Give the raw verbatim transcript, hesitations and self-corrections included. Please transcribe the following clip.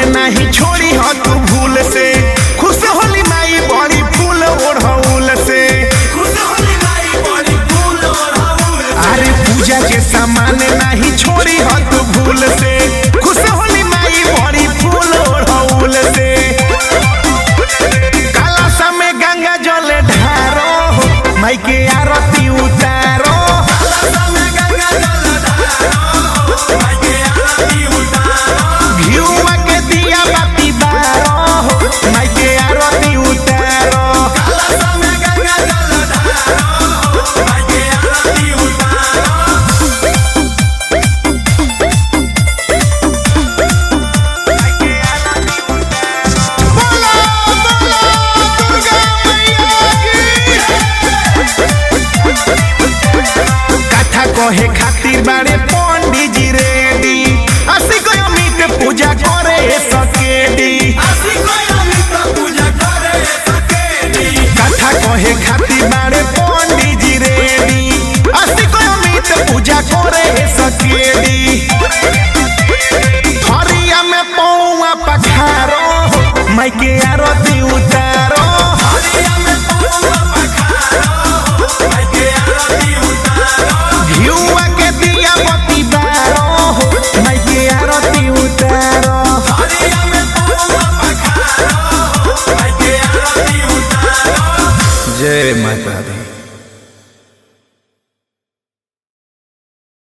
सामाने नहीं छोड़ी हो तू भूल से। खुश होली माई बड़ी फूल ओढ़ौल से। अरे पूजा के सामाने नहीं छोड़ी हो तू भूल से। खुश होली माई बड़ी फूल ओढ़ौल से। काला समय गंगा जल ढारो माई के आरती उतारो। घिउवा के दिया बाती बारो माई के आरती उतारो। कथा कहे खातिर बारे पंडित जी रेडी। अस्सी को अमित पूजा करे सकेडी। कथा कहे खातिर बारे पंडित जी रेडी। अस्सी को अमित पूजा करे सकेडी। थरिया में पौआ पखारो माई के आरती